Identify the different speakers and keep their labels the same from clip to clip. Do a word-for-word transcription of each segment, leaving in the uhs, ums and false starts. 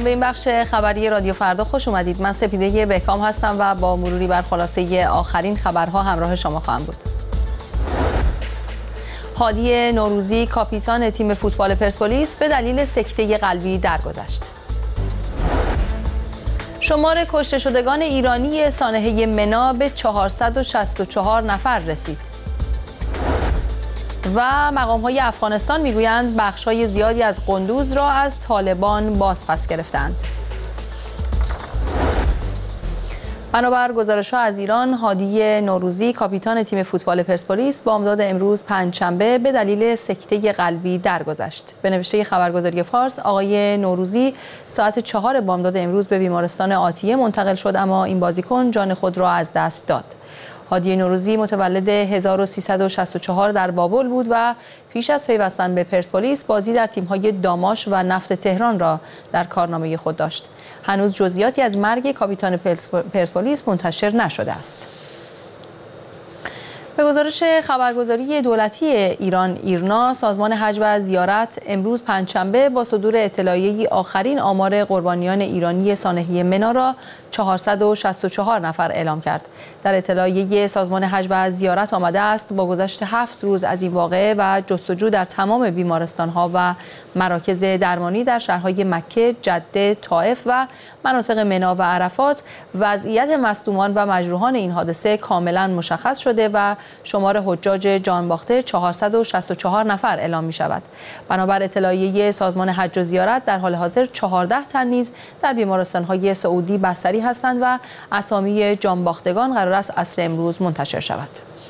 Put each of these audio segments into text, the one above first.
Speaker 1: به این بخش خبری رادیو فردا خوش اومدید. من سپیده بهکام هستم و با مروری بر خلاصه آخرین خبرها همراه شما خواهم بود. هادی نوروزی کاپیتان تیم فوتبال پرسپولیس به دلیل سکته قلبی درگذشت. شمار کشته شدگان ایرانی سانحه منا به چهارصد و شصت و چهار نفر رسید. و مقام‌های افغانستان میگویند بخش‌های زیادی از قندوز را از طالبان بازپس گرفتند. بنابر گزارش‌ها از ایران، هادی نوروزی کاپیتان تیم فوتبال پرسپولیس بامداد امروز پنجشنبه به دلیل سکته قلبی درگذشت. به نوشته خبرگزاری فارس، آقای نوروزی ساعت چهار بامداد امروز به بیمارستان آتیه منتقل شد، اما این بازیکن جان خود را از دست داد. هادی نوروزی متولد هزار و سیصد و شصت و چهار در بابل بود و پیش از پیوستن به پرسپولیس بازی در تیم‌های داماش و نفت تهران را در کارنامه خود داشت. هنوز جزئیاتی از مرگ کاپیتان پرسپولیس منتشر نشده است. به گزارش خبرگزاری دولتی ایران ایرنا، سازمان حج و زیارت امروز پنجشنبه با صدور اطلاعیه‌ای آخرین آمار قربانیان ایرانی سانحه منا را چهارصد و شصت و چهار نفر اعلام کرد. در اطلاعیه سازمان حج و زیارت آمده است با گذشت هفت روز از این واقعه و جستجو در تمام بیمارستان‌ها و مراکز درمانی در شهرهای مکه، جده، طائف و مناطق منا و عرفات، وضعیت مصدومان و مجروحان این حادثه کاملا مشخص شده و شمار حجاج جانباخته چهارصد و شصت و چهار نفر اعلام می شود. بنابر اطلاعیه سازمان حج و زیارت در حال حاضر چهارده تن نیز در بیمارستان‌های سعودی بستری هستند و اسامی جانباختگان قرار است عصر امروز منتشر شود.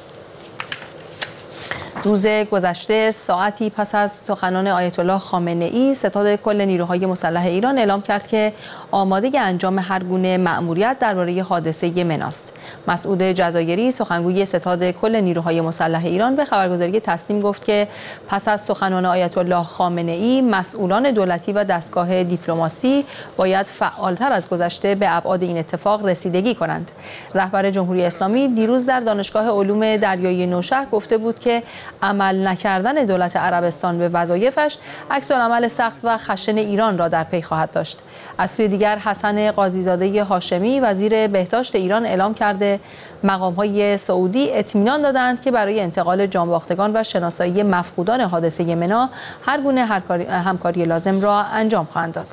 Speaker 1: روز گذشته ساعتی پس از سخنان آیت الله خامنه‌ای، ستاد کل نیروهای مسلح ایران اعلام کرد که آماده انجام هر گونه مأموریت درباره حادثه مناست. مسعود جزایری، سخنگوی ستاد کل نیروهای مسلح ایران، به خبرگزاری تسنیم گفت که پس از سخنان آیت الله خامنه‌ای، مسئولان دولتی و دستگاه دیپلماسی باید فعالتر از گذشته به ابعاد این اتفاق رسیدگی کنند. رهبر جمهوری اسلامی دیروز در دانشگاه علوم دریایی نوشهر گفته بود که عمل نکردن دولت عربستان به وظایفش عکس‌العمل سخت و خشن ایران را در پی خواهد داشت. از سوی دیگر حسن قاضیزاده هاشمی، وزیر بهداشت ایران، اعلام کرده مقام‌های سعودی اطمینان دادند که برای انتقال جانباختگان و شناسایی مفقودان حادثه منا هر گونه همکاری لازم را انجام خواهند داد.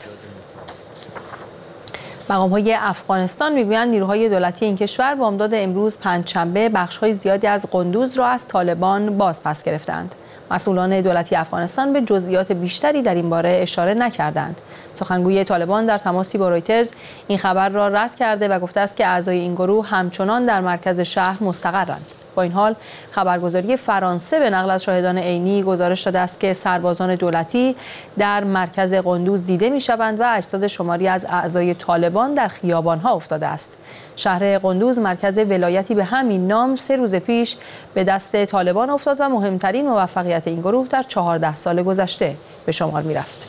Speaker 1: مقام‌های افغانستان میگویند نیروهای دولتی این کشور بامداد امروز پنجشنبه بخش‌های زیادی از قندوز را از طالبان بازپس گرفتند. مسئولان دولتی افغانستان به جزئیات بیشتری در این باره اشاره نکردند. سخنگوی طالبان در تماسی با رویترز این خبر را رد کرده و گفته است که اعضای این گروه همچنان در مرکز شهر مستقرند. با این حال خبرگزاری فرانسه به نقل از شاهدان عینی گزارش داده است که سربازان دولتی در مرکز قندوز دیده می‌شوند و اجساد شماری از اعضای طالبان در خیابان‌ها افتاده است. شهر قندوز، مرکز ولایتی به همین نام، سه روز پیش به دست طالبان افتاد و مهمترین موفقیت این گروه در چهارده سال گذشته به شمار می‌رفت.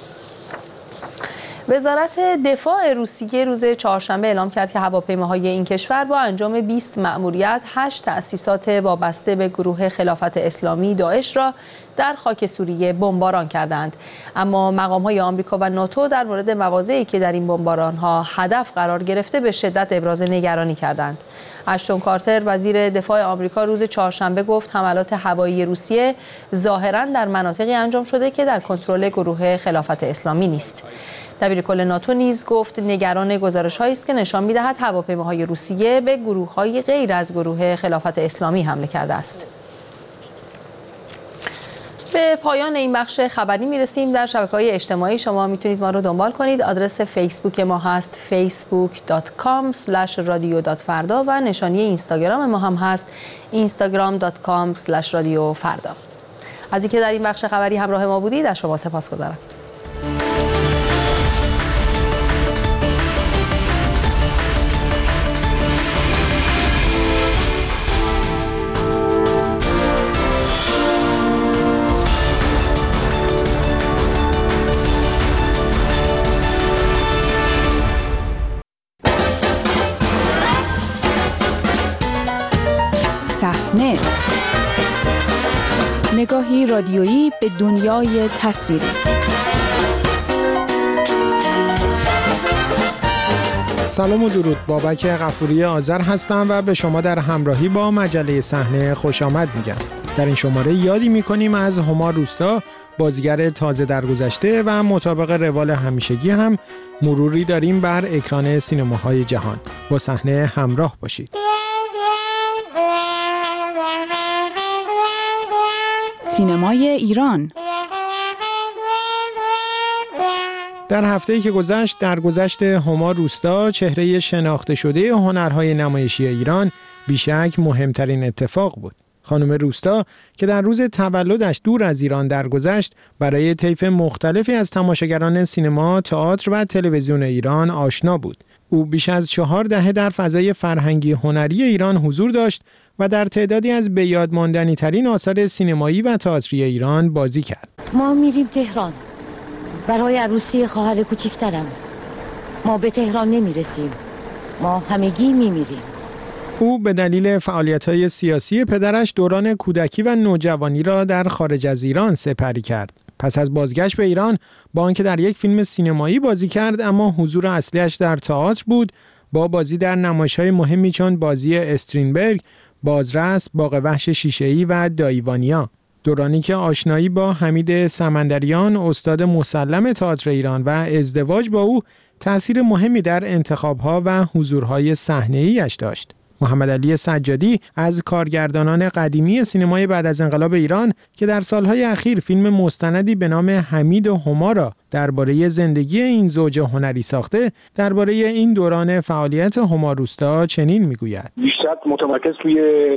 Speaker 1: وزارت دفاع روسیه روز چهارشنبه اعلام کرد که هواپیماهای این کشور با انجام بیست مأموریت هشت تأسیسات وابسته به گروه خلافت اسلامی داعش را در خاک سوریه بمباران کردند. اما مقام‌های آمریکا و ناتو در مورد مواضعی که در این بمباران‌ها هدف قرار گرفته به شدت ابراز نگرانی کردند. اشتون کارتر، وزیر دفاع آمریکا، روز چهارشنبه گفت حملات هوایی روسیه ظاهراً در مناطقی انجام شده که در کنترل گروه خلافت اسلامی نیست. دبیرکل ناتو نیز گفت نگران گزارش‌هایی است که نشان می‌دهد هواپیماهای روسیه به گروه‌های غیر از گروه خلافت اسلامی حمله کرده است. به پایان این بخش خبری میرسیم. در شبکه‌های اجتماعی شما میتونید ما رو دنبال کنید. آدرس فیسبوک ما هست فیسبوک دات کام اسلش رادیو دات فردا و نشانی اینستاگرام ما هم هست اینستاگرام دات کام اسلش رادیو فردا. از اینکه در این بخش خبری همراه ما بودید از شما سپاسگزارم.
Speaker 2: صحنه، نگاهی رادیویی به دنیای تصویری. سلام و درود. بابک غفوری آذر هستم و به شما در همراهی با مجله صحنه خوش آمد میگم. در این شماره یادی میکنیم از هما روستا، بازیگر تازه درگذشته و مطابق روال همیشگی هم مروری داریم بر اکران سینماهای جهان. با صحنه همراه باشید.
Speaker 3: سینمای ایران.
Speaker 2: در هفته‌ای که گذشت درگذشت هما روستا، چهره شناخته شده هنرهای نمایشی ایران، بیشک مهمترین اتفاق بود. خانم روستا که در روز تولدش دور از ایران درگذشت، برای طیف مختلفی از تماشاگران سینما، تئاتر و تلویزیون ایران آشنا بود. او بیش از چهار دهه در فضای فرهنگی هنری ایران حضور داشت و در تعدادی از به یاد ماندنی ترین آثار سینمایی و تئاتری ایران بازی کرد.
Speaker 4: ما میریم تهران برای عروسی خواهر کوچیکترم. ما به تهران نمیرسیم، ما همگی میمیریم.
Speaker 2: او به دلیل فعالیت‌های سیاسی پدرش دوران کودکی و نوجوانی را در خارج از ایران سپری کرد. پس از بازگشت به ایران، با آنکه در یک فیلم سینمایی بازی کرد اما حضور اصلیش در تئاتر بود، با بازی در نمایش‌های مهمی چون بازی استرینبرگ، بازرس، باغ وحش شیشه‌ای و دایوانیا. دورانی که آشنایی با حمید سمندریان، استاد مسلم تئاتر ایران و ازدواج با او تأثیر مهمی در انتخاب‌ها و حضورهای صحنه‌ای‌اش داشت. محمد علی سجادی از کارگردانان قدیمی سینمای بعد از انقلاب ایران که در سالهای اخیر فیلم مستندی به نام حمید و هما را درباره زندگی این زوج هنری ساخته، درباره این دوران فعالیت هما روستا چنین میگوید:
Speaker 5: بیشتر متمرکز توی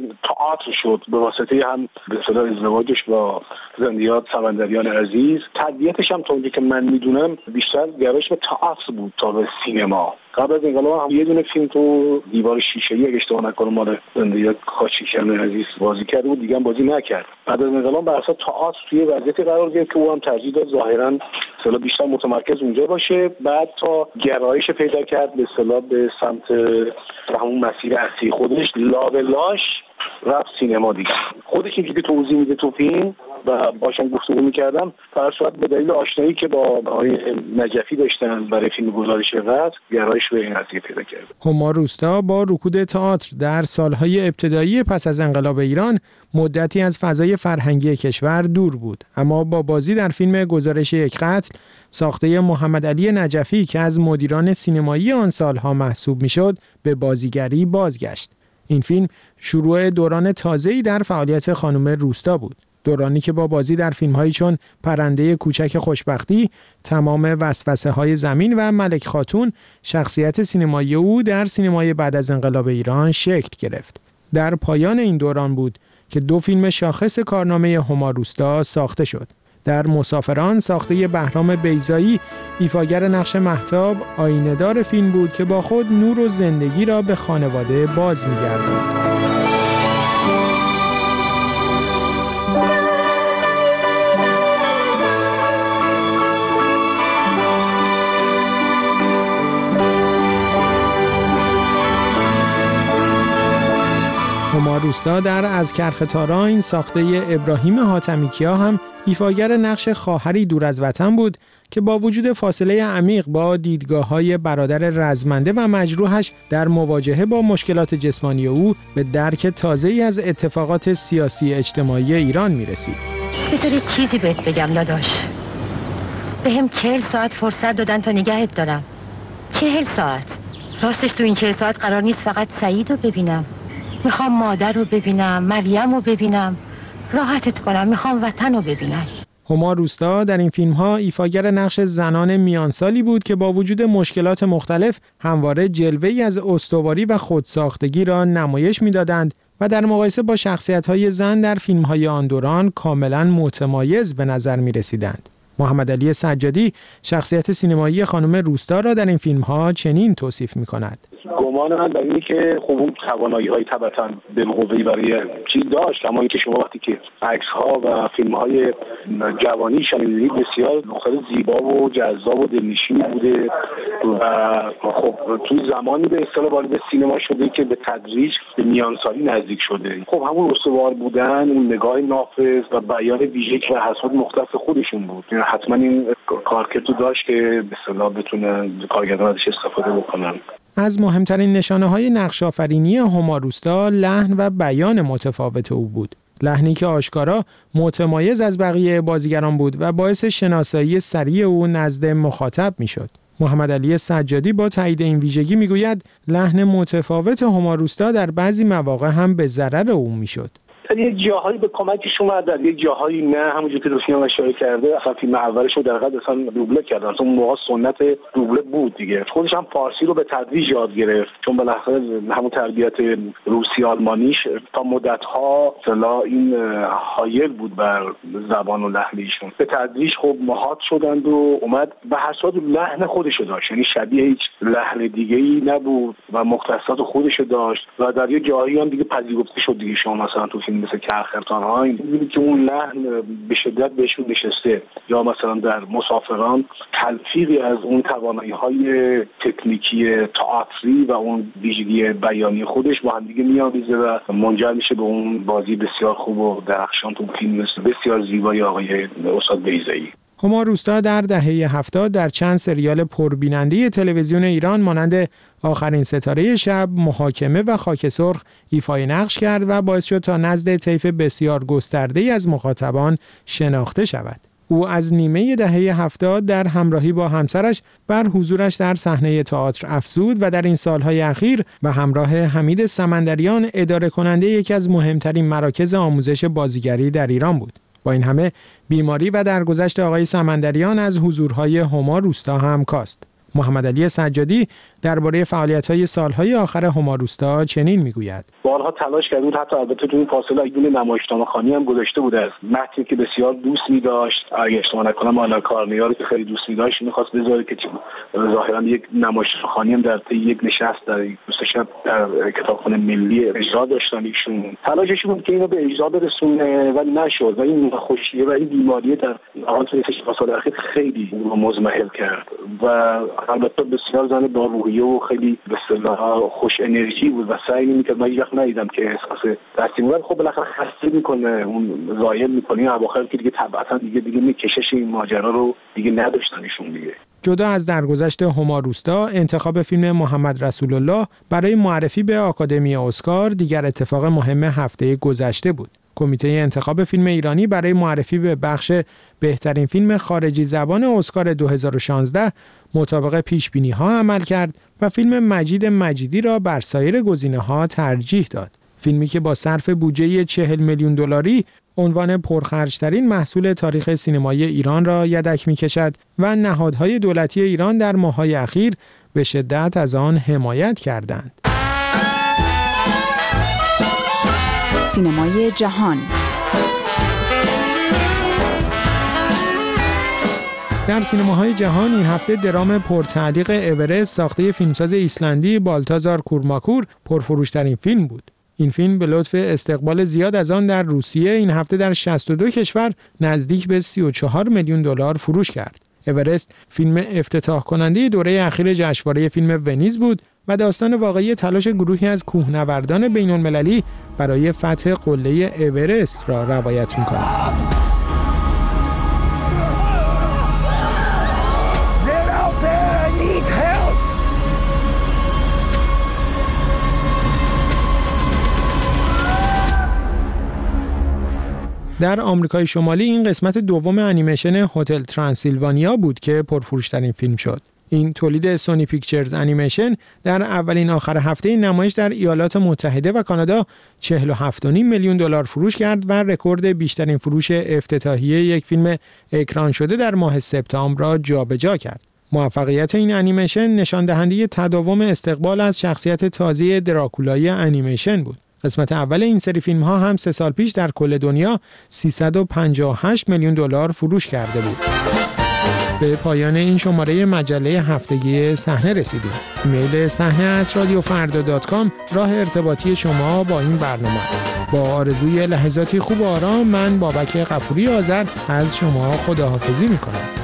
Speaker 5: تئاتر شد، به واسطه هم به اصطلاح ازدواجش با زندیات سمندریان عزیز. تربیتش هم تا اونجایی که من میدونم بیشتر گرایش به تئاتر بود تا به سینما. قبل از انقلاب هم یه دونه فیلم تو دیوار شیشه‌ای اگه اشتباه نکنم مال زندیات خاچیکیان عزیز بازی کرد و دیگه هم بازی نکرد. بعد از انقلاب بر اساس تئاتر توی وضعیتی قرار گرفت که او هم ترجیح داد ظاهراً اصطلاح بیشتر متمرکز اونجا باشه. بعد تا گرایش پیدا کرد به اصطلاح به سمت همون مسیر اصلی خودش، لابلاش رفت سینما دیگه. خودش اینجوری توضیح میده تو فیلم و باشم گفتگو میکردم، فرض شد به دلیل آشنایی که با آقای نجفی داشتن برای فیلم گزارش وقت، گرایش به این قضیه پیدا کرد.
Speaker 2: هما روستا با رکود تئاتر در سالهای ابتدایی پس از انقلاب ایران مدتی از فضای فرهنگی کشور دور بود، اما با بازی در فیلم گزارش یک قتل ساخته محمد علی نجفی که از مدیران سینمایی آن سالها محسوب میشد، به بازیگری بازگشت. این فیلم شروع دوران تازه‌ای در فعالیت خانم روستا بود، دورانی که با بازی در فیلم‌هایی چون پرنده کوچک خوشبختی، تمام وسوسه‌های زمین و ملک خاتون شخصیت سینمایی او در سینمای بعد از انقلاب ایران شکل گرفت. در پایان این دوران بود که دو فیلم شاخص کارنامه هما روستا ساخته شد. در مسافران ساخته بهرام بیضایی، ایفاگر نقش مهتاب، آینه‌دار فیلم بود که با خود نور و زندگی را به خانواده باز می‌گرداند. هما روستا در از کرخ تاراین ساخته ابراهیم حاتمیکیا هم ایفاگر نقش خواهری دور از وطن بود که با وجود فاصله عمیق با دیدگاه‌های برادر رزمنده و مجروحش در مواجهه با مشکلات جسمانی او به درک تازه‌ای از اتفاقات سیاسی اجتماعی ایران می‌رسید.
Speaker 4: بذار چیزی بهت بگم داداش. بهم چهل ساعت فرصت دادن تا نگهت دارم. چهل ساعت. راستش تو این چهل ساعت قرار نیست فقط سعید رو ببینم. میخوام مادر رو ببینم، مریم رو ببینم، راحتت کنم، میخوام وطن رو ببینم.
Speaker 2: هما روستا در این فیلم‌ها ایفاگر نقش زنان میانسالی بود که با وجود مشکلات مختلف همواره جلوه‌ای از استواری و خودساختگی را نمایش می‌دادند و در مقایسه با شخصیت‌های زن در فیلم‌های آن دوران کاملاً متمایز به نظر می‌رسیدند. محمد علی سجادی شخصیت سینمایی خانم روستا را در این فیلم‌ها چنین توصیف می‌کند:
Speaker 5: گمان من در اینه که خب اون توانایی‌های طبعاً بالقوه‌ای برای چیز داشت، اما اینکه شما وقتی که عکس‌ها و فیلم‌های جوانیش می‌بینید بسیار دختر زیبا و جذاب و دلنشینی بوده و خب تو زمانی به اصطلاح وارد سینما شده که به تدریج به میانسالی نزدیک شده. خب همون استوار بودن، اون نگاه نافذ و بیان ویژه و حساب مختص خودشون بود. یعنی حتما این کارکردو داشت که به اصطلاح بتونن کارگردان ازش استفاده بکنن.
Speaker 2: از مهمترین نشانه‌های نقش‌آفرینی هما روستا لحن و بیان متفاوت او بود. لحنی که آشکارا متمایز از بقیه بازیگران بود و باعث شناسایی سریع او نزد مخاطب میشد. محمد علی سجادی با تایید این ویژگی میگوید لحن متفاوت هما روستا در بعضی مواقع هم به ضرر او میشد.
Speaker 5: در یک جاهایی به کمکش اومد، در یک جاهایی نه. همونجوری که دوستان اشاره کرده، اصلا فیلم اولش رو در حقیقت اصلا دوبله کردن. اصلا اون موقع سنت دوبله بود دیگه. خودش هم فارسی رو به تدریج یاد گرفت، چون بالاخره همون تربیت روسی آلمانیش تا مدت‌ها اصلا این حایل بود بر زبان و لحن ایشون. به تدریج خب مهات شدند و اومد به هر صورت لحن خودش رو داشت، یعنی شبیه هیچ لحن دیگه‌ای نبود و مختصات خودش رو داشت و در یک جایی هم دیگه پذیرفته شد دیگه. شما مثلا تو فیلم مثل کرخرتان ها این که اون لحن به شدت بهشون نشسته، یا مثلا در مسافران تلفیقی از اون توانایی های تکنیکی تئاتری و اون ویژگی بیانی خودش با هم دیگه میامیزه و منجر میشه به اون بازی بسیار خوب و درخشان تو فیلم بسیار زیبای آقای استاد بیضایی.
Speaker 2: هما روستا در دهه هفتاد در چند سریال پربیننده تلویزیون ایران مانند آخرین ستاره شب، محاکمه و خاک سرخ ایفای نقش کرد و باعث شد تا نزد طیف بسیار گسترده‌ای از مخاطبان شناخته شود. او از نیمه دهه هفتاد در همراهی با همسرش بر حضورش در صحنه تئاتر افزود و در این سالهای اخیر به همراه حمید سمندریان اداره کننده یکی از مهمترین مراکز آموزش بازیگری در ایران بود. با این همه بیماری و درگذشت آقای سمندریان از حضورهای هما روستا هم کاست. محمد علی سجادی درباره فعالیت‌های سالهای آخر هما روستا چنین میگوید:
Speaker 5: بارها تلاش کرده بود، حتی البته تو این فاصله ایدون نمایشنامه خوانی هم گذاشته بود از متنی که بسیار دوست می‌داشت. اگه اشتباه نکنم آنا کارنیا رو که خیلی دوست می‌داشت می‌خواست بذاره که ظاهراً یک نمایشنامه خوانی هم در طی یک نشست در دوست شب در کتابخانه ملی اجرا داشتن. ایشون تلاشش بود که اینو به اجرا برسونه ولی نشد و این خوشیه و این بیماری در آن تو فاصله اخیر خیلی مزمحل کرد و البته بسیار زن با روحیه و خیلی به اصطلاح خوش انرژی بود و سعی می‌کرد. من یخ ندیدم که احساس دستی بود. خب بالاخره خسته میکنه، اون زایل میکنه. اواخر که دیگه طبعا دیگه دیگه میکشش این ماجرا رو دیگه نداشتنشون دیگه.
Speaker 2: جدا از درگذشت هما روستا، انتخاب فیلم محمد رسول الله برای معرفی به آکادمی اسکار دیگر اتفاق مهم هفته گذشته بود. کمیته انتخاب فیلم ایرانی برای معرفی به بخش بهترین فیلم خارجی زبان اسکار دو هزار و شانزده مطابق پیش‌بینی‌ها عمل کرد و فیلم مجید مجیدی را بر سایر گزینه‌ها ترجیح داد. فیلمی که با صرف بودجه چهل میلیون دلاری عنوان پرخرج‌ترین محصول تاریخ سینمای ایران را یدک می‌کشد و نهادهای دولتی ایران در ماه‌های اخیر به شدت از آن حمایت کردند.
Speaker 3: سینمای جهان.
Speaker 2: در سینماهای جهان این هفته درام پرتعلیق اورست ساخته فیلمساز ایسلندی بالتازار کورماکور پرفروشترین فیلم بود. این فیلم به لطف استقبال زیاد از آن در روسیه این هفته در شصت و دو کشور نزدیک به سی و چهار میلیون دلار فروش کرد. اورست فیلم افتتاح کننده دوره اخیر جشنواره فیلم ونیز بود و داستان واقعی تلاش گروهی از کوهنوردان بین‌المللی برای فتح قله اورست را روایت می‌کند. در آمریکای شمالی این قسمت دوم انیمیشن هتل ترانسیلوانیا بود که پرفروشترین فیلم شد. این تولید سونی پیکچرز انیمیشن در اولین آخر هفته نمایش در ایالات متحده و کانادا چهل و هفت و نیم میلیون دلار فروش کرد و رکورد بیشترین فروش افتتاحیه یک فیلم اکران شده در ماه سپتامبر را جابجا کرد. موفقیت این انیمیشن نشان دهنده تداوم استقبال از شخصیت تازه دراکولای انیمیشن بود. قسمت اول این سری فیلم ها هم سه سال پیش در کل دنیا سیصد و پنجاه و هشت میلیون دلار فروش کرده بود. به پایان این شماره مجله هفتگی صحنه رسیدیم. ایمیل صحنه ات رادیو فردا دات کام راه ارتباطی شما با این برنامه است. با آرزوی لحظاتی خوب و آرام من بابک غفوری آذر از شما خداحافظی می‌کنم.